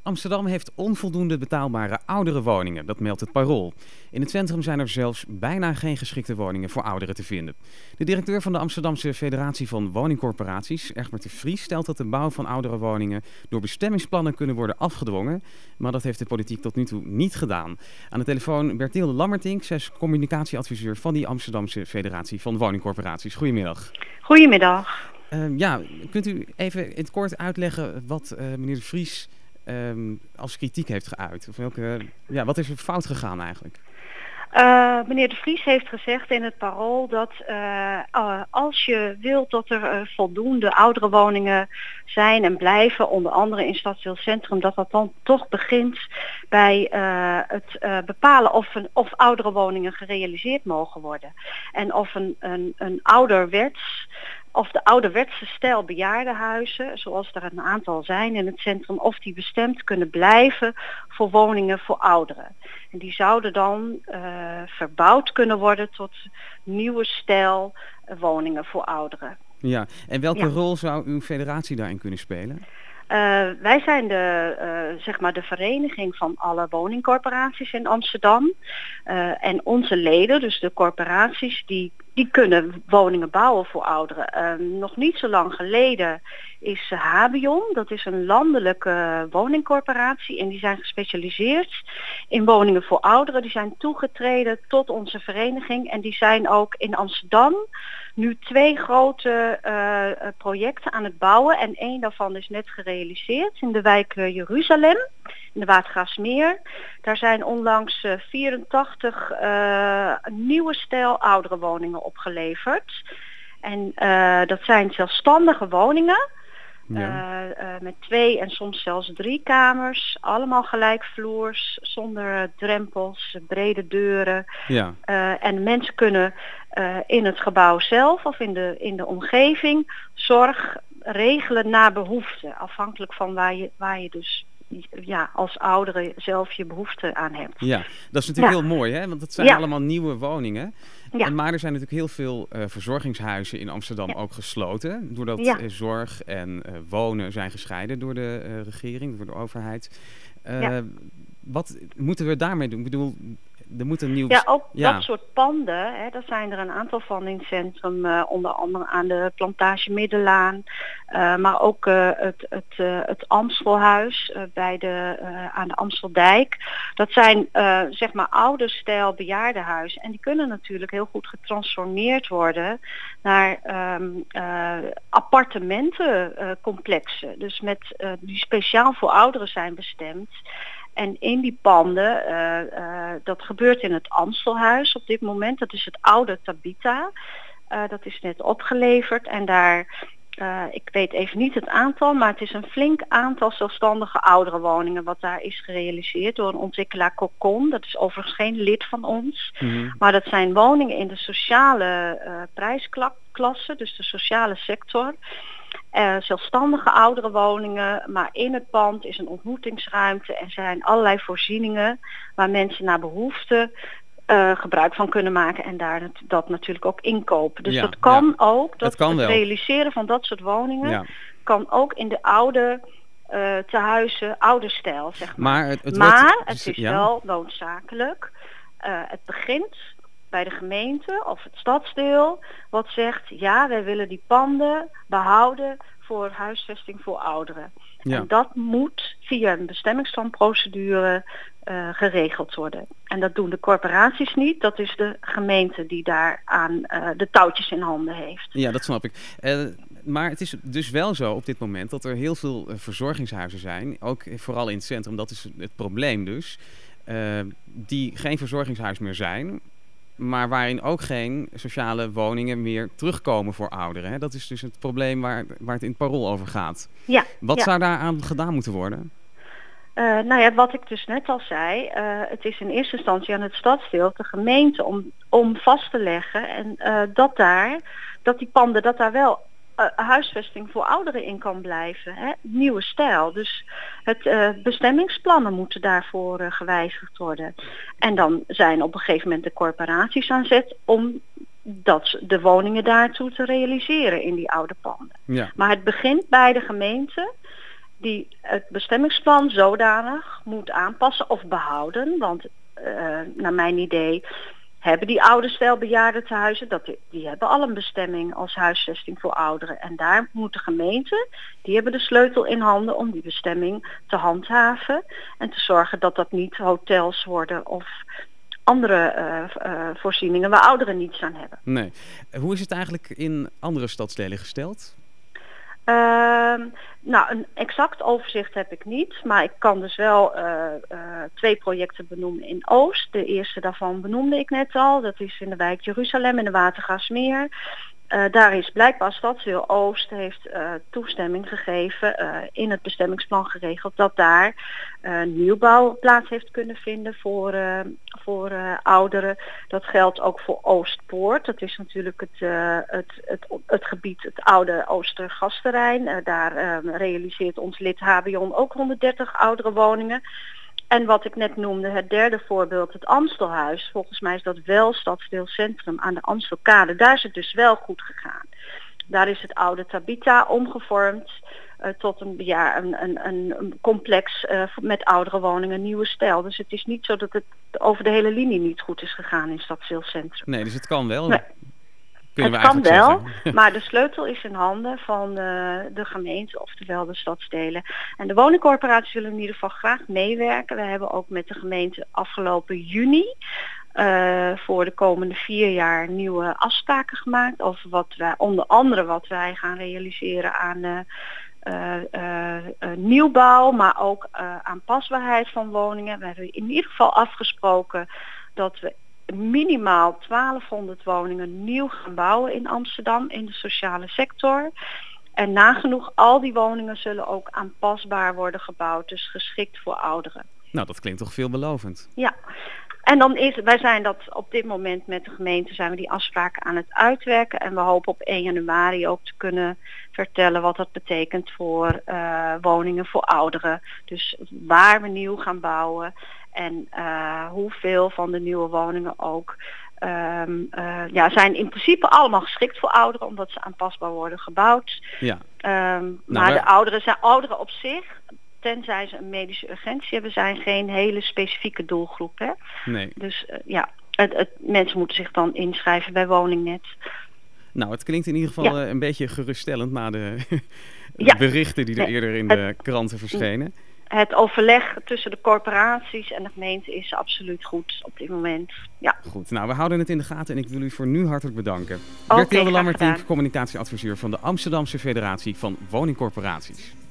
Amsterdam heeft onvoldoende betaalbare oudere woningen, dat meldt het Parool. In het centrum zijn er zelfs bijna geen geschikte woningen voor ouderen te vinden. De directeur van de Amsterdamse Federatie van Woningcorporaties, Egbert de Vries, stelt dat de bouw van oudere woningen door bestemmingsplannen kunnen worden afgedwongen. Maar dat heeft de politiek tot nu toe niet gedaan. Aan de telefoon Bertilde Lammertink, zij is communicatieadviseur van die Amsterdamse Federatie van Woningcorporaties. Goedemiddag. Goedemiddag. Kunt u even in het kort uitleggen wat meneer de Vries als kritiek heeft geuit? Of wat is er fout gegaan eigenlijk? Meneer de Vries heeft gezegd in het Parool dat als je wilt dat er voldoende oudere woningen zijn en blijven, onder andere in Stadsdeel Centrum, dat dan toch begint bij het bepalen of oudere woningen gerealiseerd mogen worden. En of een de ouderwetse stijl bejaardenhuizen, zoals er een aantal zijn in het centrum, of die bestemd kunnen blijven voor woningen voor ouderen. En die zouden dan verbouwd kunnen worden tot nieuwe stijl woningen voor ouderen. Ja, en welke rol zou uw federatie daarin kunnen spelen? Wij zijn de vereniging van alle woningcorporaties in Amsterdam. En onze leden, dus de corporaties, die kunnen woningen bouwen voor ouderen. Nog niet zo lang geleden is Habion, dat is een landelijke woningcorporatie, en die zijn gespecialiseerd in woningen voor ouderen. Die zijn toegetreden tot onze vereniging en die zijn ook in Amsterdam nu 2 grote projecten aan het bouwen. En 1 daarvan is net gerealiseerd in de wijk Jeruzalem, in de Watergraafsmeer. Daar zijn onlangs 84 nieuwe stijl oudere woningen opgeleverd. En dat zijn zelfstandige woningen. Met 2 en soms zelfs 3 kamers, allemaal gelijkvloers, zonder drempels, brede deuren. Ja. En mensen kunnen in het gebouw zelf of in de omgeving zorg regelen naar behoefte, afhankelijk van waar je dus als oudere zelf je behoefte aan hebt. Ja, dat is natuurlijk heel mooi, hè? Want dat zijn allemaal nieuwe woningen. Ja. Maar er zijn natuurlijk heel veel verzorgingshuizen in Amsterdam ook gesloten. Doordat zorg en wonen zijn gescheiden door de regering, door de overheid. Wat moeten we daarmee doen? Ik bedoel, er moet een nieuw... Dat soort panden, daar zijn er een aantal van in het centrum, onder andere aan de Plantage Middenlaan, maar ook het Amstelhuis aan de Amsteldijk. Dat zijn oude stijl bejaardenhuizen en die kunnen natuurlijk heel goed getransformeerd worden naar appartementencomplexen, dus die speciaal voor ouderen zijn bestemd. En in die panden, dat gebeurt in het Amstelhuis op dit moment, dat is het oude Tabita. Dat is net opgeleverd en daar, ik weet even niet het aantal, maar het is een flink aantal zelfstandige oudere woningen wat daar is gerealiseerd door een ontwikkelaar Cocon. Dat is overigens geen lid van ons, maar dat zijn woningen in de sociale prijsklasse, dus de sociale sector. Zelfstandige oudere woningen, maar in het pand is een ontmoetingsruimte en zijn allerlei voorzieningen waar mensen naar behoefte gebruik van kunnen maken en dat natuurlijk ook inkopen. Dus dat kan ook, het realiseren van dat soort woningen kan ook in de oude tehuizen, oude stijl, zeg maar. Het is wel noodzakelijk. Het begint bij de gemeente of het stadsdeel wat zegt, wij willen die panden behouden voor huisvesting voor ouderen. Ja. En dat moet via een bestemmingsplanprocedure geregeld worden. En dat doen de corporaties niet, dat is de gemeente die daar aan de touwtjes in handen heeft. Ja, dat snap ik. Maar het is dus wel zo op dit moment dat er heel veel verzorgingshuizen zijn, ook vooral in het centrum, dat is het probleem dus, die geen verzorgingshuis meer zijn, maar waarin ook geen sociale woningen meer terugkomen voor ouderen. Hè? Dat is dus het probleem waar het in het Parool over gaat. Ja. Wat zou daaraan gedaan moeten worden? Wat ik dus net al zei, het is in eerste instantie aan het stadsdeel, de gemeente, om vast te leggen en dat die panden, dat daar wel huisvesting voor ouderen in kan blijven. Hè? Nieuwe stijl. Dus bestemmingsplannen moeten daarvoor gewijzigd worden. En dan zijn op een gegeven moment de corporaties aan zet om de woningen daartoe te realiseren in die oude panden. Ja. Maar het begint bij de gemeente die het bestemmingsplan zodanig moet aanpassen of behouden. Want naar mijn idee hebben die oude stijl bejaardentehuizen, die hebben al een bestemming als huisvesting voor ouderen. En daar moet de gemeente, die hebben de sleutel in handen om die bestemming te handhaven. En te zorgen dat dat niet hotels worden of andere voorzieningen waar ouderen niets aan hebben. Nee. Hoe is het eigenlijk in andere stadsdelen gesteld? Nou, een exact overzicht heb ik niet, maar ik kan dus wel 2 projecten benoemen in Oost. De eerste daarvan benoemde ik net al, dat is in de wijk Jeruzalem in de Watergasmeer. Daar is blijkbaar Stadsdeel Oost heeft toestemming gegeven, in het bestemmingsplan geregeld, dat daar nieuwbouw plaats heeft kunnen vinden voor ouderen. Dat geldt ook voor Oostpoort. Dat is natuurlijk het gebied, het oude Oostergasterrein. Daar realiseert ons lid Habion ook 130 oudere woningen. En wat ik net noemde, het derde voorbeeld, het Amstelhuis. Volgens mij is dat wel Stadsdeelcentrum aan de Amstelkade. Daar is het dus wel goed gegaan. Daar is het oude Tabita omgevormd tot een complex met oudere woningen, nieuwe stijl. Dus het is niet zo dat het over de hele linie niet goed is gegaan in Stadsdeelcentrum. Nee, dus het kan wel. Nee. Het kan wel, maar de sleutel is in handen van de gemeente, oftewel de stadsdelen. En de woningcorporaties willen in ieder geval graag meewerken. We hebben ook met de gemeente afgelopen juni voor de komende 4 jaar nieuwe afspraken gemaakt over onder andere wat wij gaan realiseren aan nieuwbouw, maar ook aanpasbaarheid van woningen. We hebben in ieder geval afgesproken dat we minimaal 1200 woningen nieuw gaan bouwen in Amsterdam in de sociale sector. En nagenoeg al die woningen zullen ook aanpasbaar worden gebouwd, dus geschikt voor ouderen. Nou, dat klinkt toch veelbelovend. Ja. En dan wij zijn dat op dit moment met de gemeente, zijn we die afspraken aan het uitwerken. En we hopen op 1 januari ook te kunnen vertellen wat dat betekent voor woningen voor ouderen. Dus waar we nieuw gaan bouwen en hoeveel van de nieuwe woningen ook zijn in principe allemaal geschikt voor ouderen, omdat ze aanpasbaar worden gebouwd. Ja. Maar de ouderen zijn ouderen op zich, tenzij ze een medische urgentie hebben, zijn geen hele specifieke doelgroep. Hè? Nee. Dus mensen moeten zich dan inschrijven bij Woningnet. Nou, het klinkt in ieder geval een beetje geruststellend na de berichten die er eerder in de kranten verschenen. Het overleg tussen de corporaties en de gemeente is absoluut goed op dit moment. Ja. Goed, nou we houden het in de gaten en ik wil u voor nu hartelijk bedanken. Okay, Bertilde Lammertink, communicatieadviseur van de Amsterdamse Federatie van Woningcorporaties.